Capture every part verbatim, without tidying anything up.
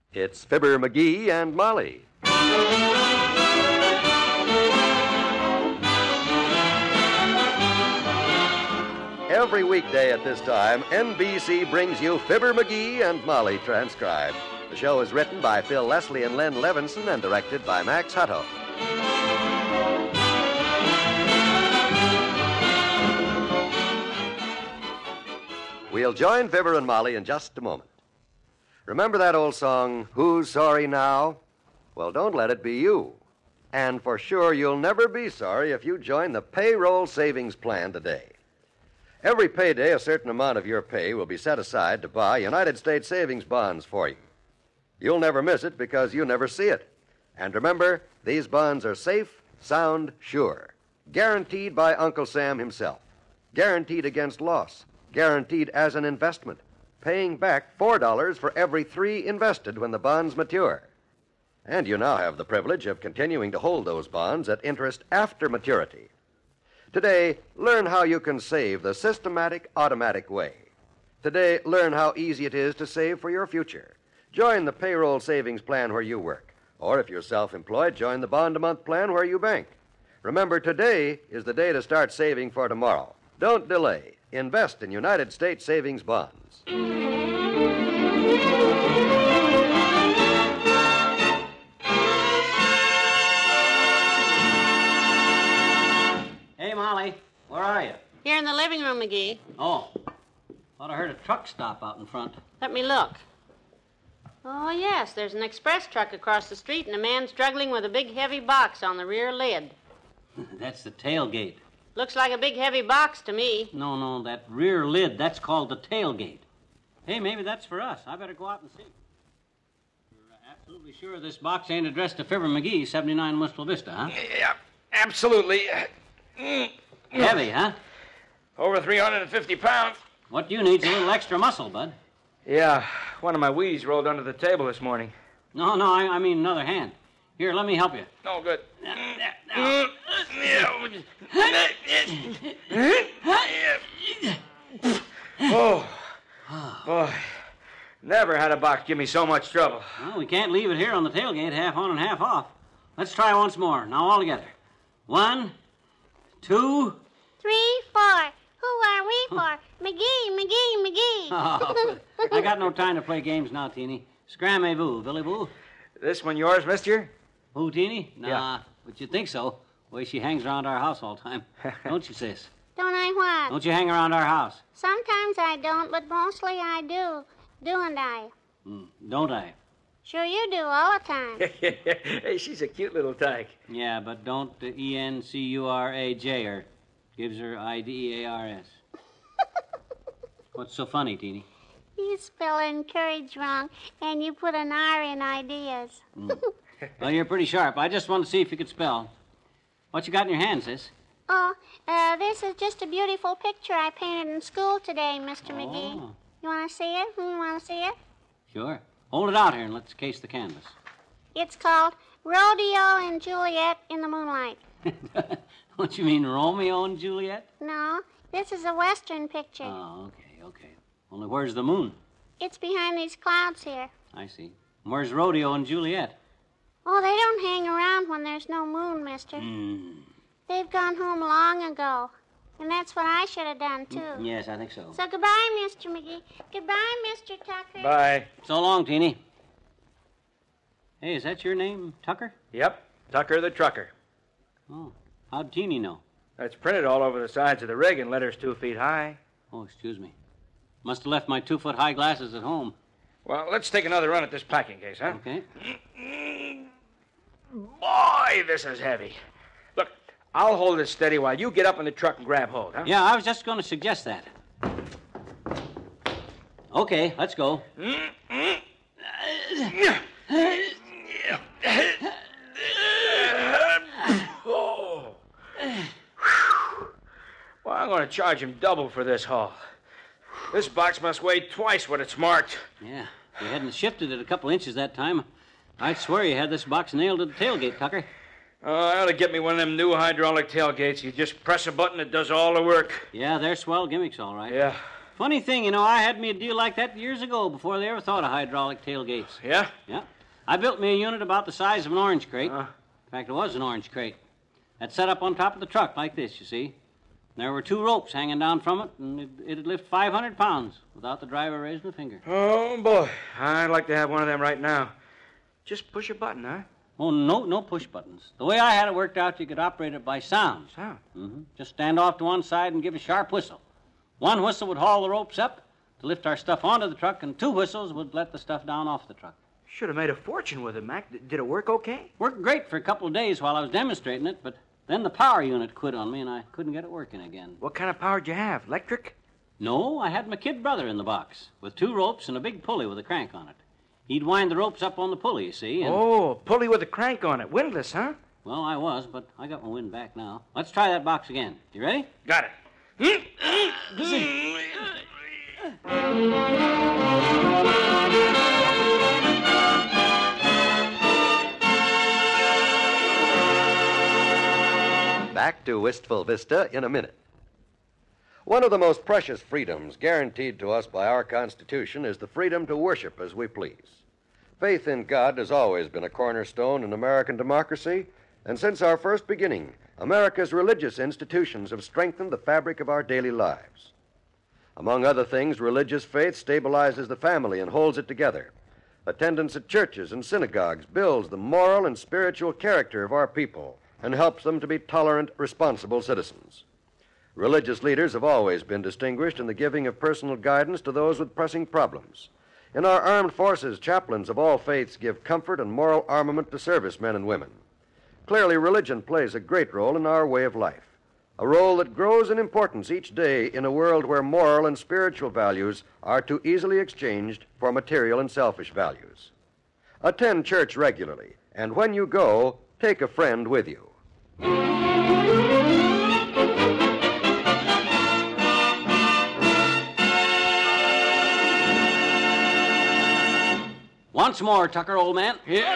It's Fibber McGee and Molly. Every weekday at this time, N B C brings you Fibber McGee and Molly transcribed. The show is written by Phil Leslie and Len Levinson and directed by Max Hutto. We'll join Fibber and Molly in just a moment. Remember that old song, Who's Sorry Now? Well, don't let it be you. And for sure, you'll never be sorry if you join the payroll savings plan today. Every payday, a certain amount of your pay will be set aside to buy United States savings bonds for you. You'll never miss it because you never see it. And remember, these bonds are safe, sound, sure. Guaranteed by Uncle Sam himself. Guaranteed against loss. Guaranteed as an investment. Paying back four dollars for every three invested when the bonds mature. And you now have the privilege of continuing to hold those bonds at interest after maturity. Today, learn how you can save the systematic, automatic way. Today, learn how easy it is to save for your future. Join the payroll savings plan where you work. Or if you're self-employed, join the bond-a-month plan where you bank. Remember, today is the day to start saving for tomorrow. Don't delay. Invest in United States savings bonds. Hey, Molly, where are you? Here in the living room, McGee. Oh, thought I heard a truck stop out in front. Let me look. Oh, yes, there's an express truck across the street and a man struggling with a big heavy box on the rear lid. That's the tailgate. Looks like a big heavy box to me. No, no, that rear lid, that's called the tailgate. Hey, maybe that's for us. I better go out and see. You're uh, absolutely sure this box ain't addressed to Fibber McGee, seventy-nine Wistful Vista, huh? Yeah, absolutely. Heavy, huh? Over three hundred fifty pounds. What you need's a little extra muscle, bud. Yeah, one of my Wheaties rolled under the table this morning. No, no, I, I mean another hand. Here, let me help you. Oh, good. Oh, boy. Never had a box give me so much trouble. Well, we can't leave it here on the tailgate, half on and half off. Let's try once more. Now, all together. One, two... Three, four. Who are we for? McGee, McGee, McGee. Oh, I got no time to play games now, Teeny. Scram-a-voo, Billy Boo. This one yours, mister? Who, Teeny? Nah, Yeah. but you'd think so. The way she hangs around our house all the time. Don't you, sis? Don't I what? Don't you hang around our house? Sometimes I don't, but mostly I do. Don't I? Mm, don't I? Sure you do, all the time. Hey, she's a cute little tyke. Yeah, but don't uh, E N C U R A J her. Gives her I D E A R S. What's so funny, Teeny? You spell encourage wrong, and you put an R in ideas. Mm. Well, you're pretty sharp. I just wanted to see if you could spell. What you got in your hand, sis? Oh, uh, this is just a beautiful picture I painted in school today, Mister Oh. McGee. You want to see it? You want to see it? Sure. Hold it out here and let's case the canvas. It's called Rodeo and Juliet in the Moonlight. What you mean, Romeo and Juliet? No, this is a Western picture. Oh, okay, okay. Only where's the moon? It's behind these clouds here. I see. Where's Rodeo and Juliet? Oh, they don't hang around when there's no moon, mister. Mm. They've gone home long ago. And that's what I should have done, too. Yes, I think so. So goodbye, Mister McGee. Goodbye, Mister Tucker. Bye. So long, Teeny. Hey, is that your name, Tucker? Yep, Tucker the trucker. Oh, how'd Teeny know? It's printed all over the sides of the rig in letters two feet high. Oh, excuse me. Must have left my two-foot-high glasses at home. Well, let's take another run at this packing case, huh? Okay. Boy, this is heavy. Look, I'll hold it steady while you get up in the truck and grab hold, huh? Yeah, I was just going to suggest that. Okay, let's go. Oh. Well, I'm going to charge him double for this haul. This box must weigh twice what it's marked. Yeah, if you hadn't shifted it a couple inches that time, I'd swear you had this box nailed to the tailgate, Tucker. Oh, I ought to get me one of them new hydraulic tailgates. You just press a button, it does all the work. Yeah, they're swell gimmicks, all right. Yeah. Funny thing, you know, I had me a deal like that years ago before they ever thought of hydraulic tailgates. Yeah? Yeah. I built me a unit about the size of an orange crate. Uh. In fact, it was an orange crate. That's set up on top of the truck like this, you see. There were two ropes hanging down from it, and it, it'd lift five hundred pounds without the driver raising a finger. Oh, boy. I'd like to have one of them right now. Just push a button, huh? Oh, no, no push buttons. The way I had it worked out, you could operate it by sound. Sound? Mm-hmm. Just stand off to one side and give a sharp whistle. One whistle would haul the ropes up to lift our stuff onto the truck, and two whistles would let the stuff down off the truck. Should have made a fortune with it, Mac. D- did it work okay? Worked great for a couple of days while I was demonstrating it, but then the power unit quit on me, and I couldn't get it working again. What kind of power did you have? Electric? No, I had my kid brother in the box with two ropes and a big pulley with a crank on it. He'd wind the ropes up on the pulley, you see, and... Oh, a pulley with a crank on it. Windless, huh? Well, I was, but I got my wind back now. Let's try that box again. You ready? Got it. Back to Wistful Vista in a minute. One of the most precious freedoms guaranteed to us by our Constitution is the freedom to worship as we please. Faith in God has always been a cornerstone in American democracy, and since our first beginning, America's religious institutions have strengthened the fabric of our daily lives. Among other things, religious faith stabilizes the family and holds it together. Attendance at churches and synagogues builds the moral and spiritual character of our people and helps them to be tolerant, responsible citizens. Religious leaders have always been distinguished in the giving of personal guidance to those with pressing problems. In our armed forces, chaplains of all faiths give comfort and moral armament to servicemen and women. Clearly, religion plays a great role in our way of life, a role that grows in importance each day in a world where moral and spiritual values are too easily exchanged for material and selfish values. Attend church regularly, and when you go, take a friend with you. Once more, Tucker, old man. Yeah.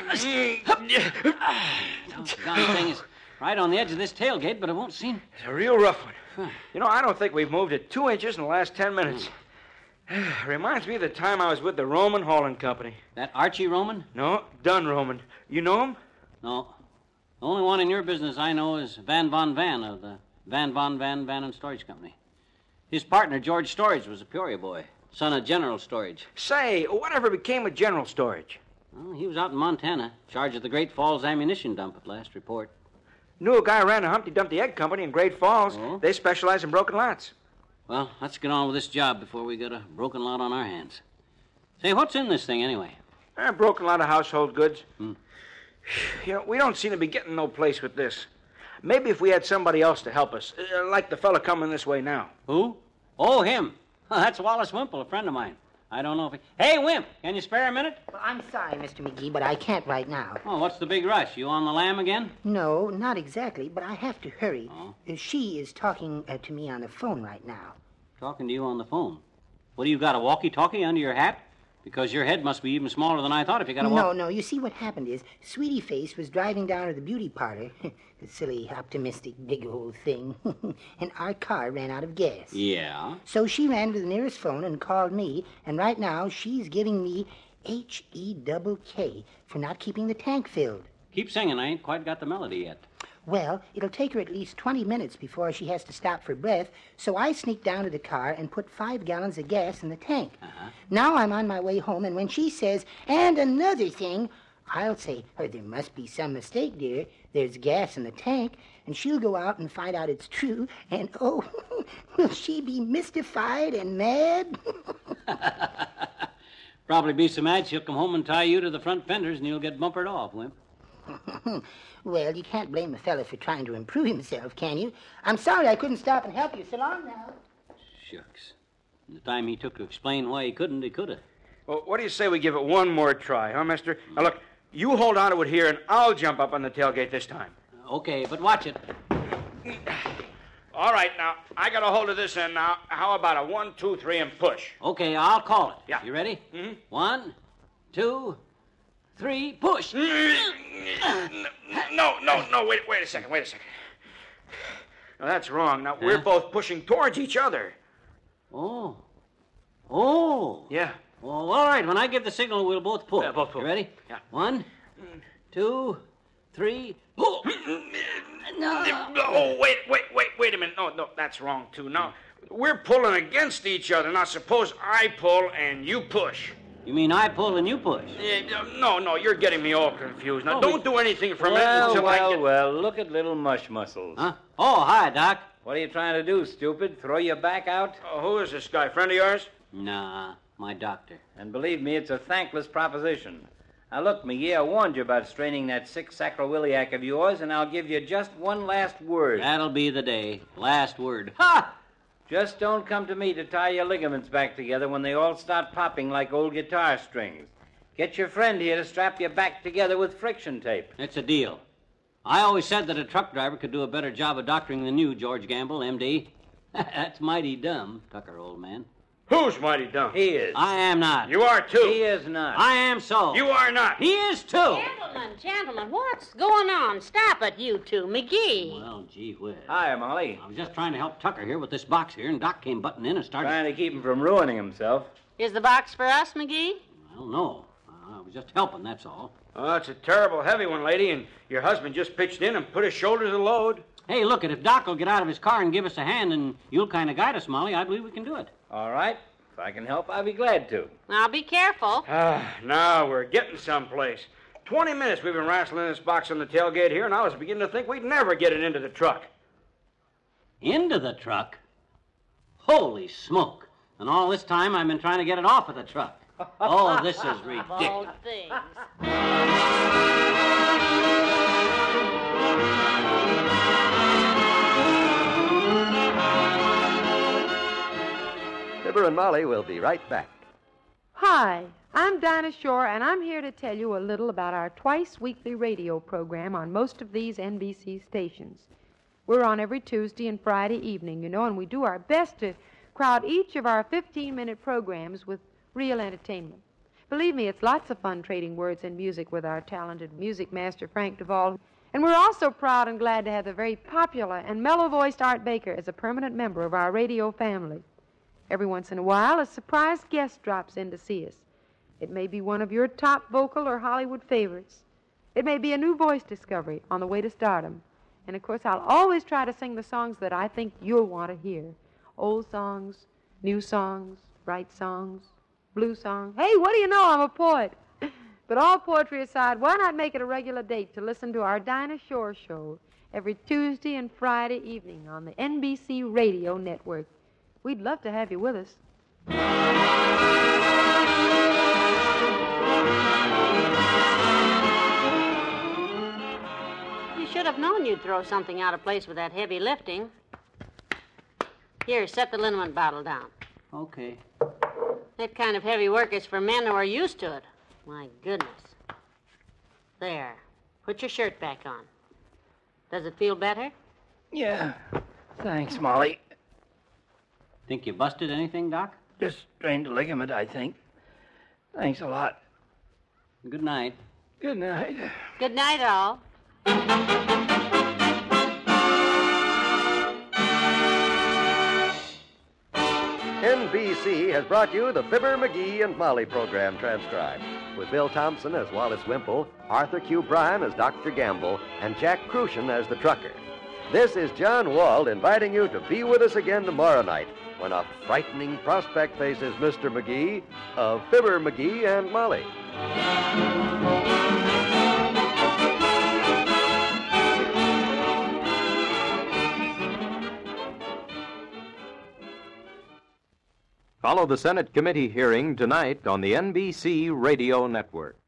Doggone thing is right on the edge of this tailgate, but it won't seem... It's a real rough one. You know, I don't think we've moved it two inches in the last ten minutes. Reminds me of the time I was with the Roman Hauling Company. That Archie Roman? No, Dunn Roman. You know him? No. The only one in your business I know is Van Von Van of the Van Von Van Van and Storage Company. His partner, George Storage, was a Peoria boy, son of General Storage. Say, whatever became of General Storage? Well, he was out in Montana, in charge of the Great Falls ammunition dump at last report. Knew a guy ran a Humpty Dumpty Egg Company in Great Falls. Oh? They specialize in broken lots. Well, let's get on with this job before we get a broken lot on our hands. Say, what's in this thing anyway? A broken lot of household goods. Hmm. You know, we don't seem to be getting no place with this. Maybe if we had somebody else to help us, uh, like the fella coming this way now. Who? Oh, him. That's Wallace Wimple, a friend of mine. I don't know if he... Hey, Wimp, can you spare a minute? Well, I'm sorry, Mister McGee, but I can't right now. Oh, what's the big rush? You on the lam again? No, not exactly, but I have to hurry. Oh. Uh, She is talking uh, to me on the phone right now. Talking to you on the phone. What, do you got, a walkie-talkie under your hat? Because your head must be even smaller than I thought if you got a walkie... No, no, you see what happened is, Sweetie Face was driving down to the beauty parlor, the silly, optimistic, big old thing, and our car ran out of gas. Yeah? So she ran to the nearest phone and called me, and right now she's giving me H E double K for not keeping the tank filled. Keep singing. I ain't quite got the melody yet. Well, it'll take her at least twenty minutes before she has to stop for breath, so I sneaked down to the car and put five gallons of gas in the tank. Uh-huh. Now I'm on my way home, and when she says, and another thing, I'll say, oh, there must be some mistake, dear. There's gas in the tank, and she'll go out and find out it's true, and oh, will she be mystified and mad? Probably be so mad she'll come home and tie you to the front fenders, and you'll get bumpered off, Wimp. Well, you can't blame a fella for trying to improve himself, can you? I'm sorry I couldn't stop and help you. So long now. Shucks. And the time he took to explain why he couldn't, he could have. Well, what do you say we give it one more try, huh, mister? Now, look, you hold on to it here, and I'll jump up on the tailgate this time. Okay, but watch it. All right, now, I got a hold of this end now. How about a one, two, three, and push? Okay, I'll call it. Yeah. You ready? Mm-hmm. One, two, three, push. No, no, no, wait, wait a second, wait a second. Now, that's wrong. Now, we're Huh? both pushing towards each other. Oh. Oh. Yeah. Well, all right. When I give the signal, we'll both pull. Yeah, both pull. You ready? Yeah. One, two, three, pull. No. Oh, wait, wait, wait, wait a minute. No, no, that's wrong, too. Now, we're pulling against each other. Now, suppose I pull and you push. You mean I pull and you push? Uh, no, no, you're getting me all confused. Now, Oh, don't we- do anything for a Well, minute until well, I get... well, look at little mush muscles. Huh? Oh, hi, Doc. What are you trying to do, stupid? Throw your back out? Oh, who is this guy? Friend of yours? Nah, my doctor. And believe me, it's a thankless proposition. Now, look, McGee, I warned you about straining that sick sacroiliac of yours, and I'll give you just one last word. That'll be the day. Last word. Ha! Just don't come to me to tie your ligaments back together when they all start popping like old guitar strings. Get your friend here to strap you back together with friction tape. It's a deal. I always said that a truck driver could do a better job of doctoring than you, George Gamble, M D. That's mighty dumb, Tucker, old man. Who's mighty dumb? He is. I am not. You are, too. He is not. I am so. You are not. He is, too. Gentlemen, gentlemen, what's going on? Stop it, you two. McGee. Well, gee whiz. Hi, Molly. I was just trying to help Tucker here with this box here, and Doc came butting in and started... Trying to keep him from ruining himself. Is the box for us, McGee? Well, no. Uh, I was just helping, that's all. Oh, it's a terrible heavy one, lady, and your husband just pitched in and put his shoulder to the load. Hey, look, it. If Doc will get out of his car and give us a hand, and you'll kind of guide us, Molly, I believe we can do it. All right. If I can help, I'll be glad to. Now, be careful. Ah, now we're getting someplace. Twenty minutes we've been wrestling this box on the tailgate here, and I was beginning to think we'd never get it into the truck. Into the truck? Holy smoke. And all this time I've been trying to get it off of the truck. Oh, this is ridiculous. All things. Fibber and Molly will be right back. Hi, I'm Dinah Shore, and I'm here to tell you a little about our twice-weekly radio program on most of these N B C stations. We're on every Tuesday and Friday evening, you know, and we do our best to crowd each of our fifteen-minute programs with real entertainment. Believe me, it's lots of fun trading words and music with our talented music master, Frank Duvall. And we're also proud and glad to have the very popular and mellow-voiced Art Baker as a permanent member of our radio family. Every once in a while, a surprise guest drops in to see us. It may be one of your top vocal or Hollywood favorites. It may be a new voice discovery on the way to stardom. And, of course, I'll always try to sing the songs that I think you'll want to hear. Old songs, new songs, bright songs, blue songs. Hey, what do you know? I'm a poet. But all poetry aside, why not make it a regular date to listen to our Dinah Shore Show every Tuesday and Friday evening on the N B C Radio Network? We'd love to have you with us. You should have known you'd throw something out of place with that heavy lifting. Here, set the liniment bottle down. Okay. That kind of heavy work is for men who are used to it. My goodness. There. Put your shirt back on. Does it feel better? Yeah. Thanks, Molly. Think you busted anything, Doc? Just strained a ligament, I think. Thanks a lot. Good night. Good night. Good night, all. N B C has brought you the Fibber, McGee, and Molly program transcribed, with Bill Thompson as Wallace Wimple, Arthur Q. Bryan as Doctor Gamble, and Jack Crucian as the trucker. This is John Wald inviting you to be with us again tomorrow night when a frightening prospect faces Mister McGee of Fibber, McGee, and Molly. Follow the Senate committee hearing tonight on the N B C Radio Network.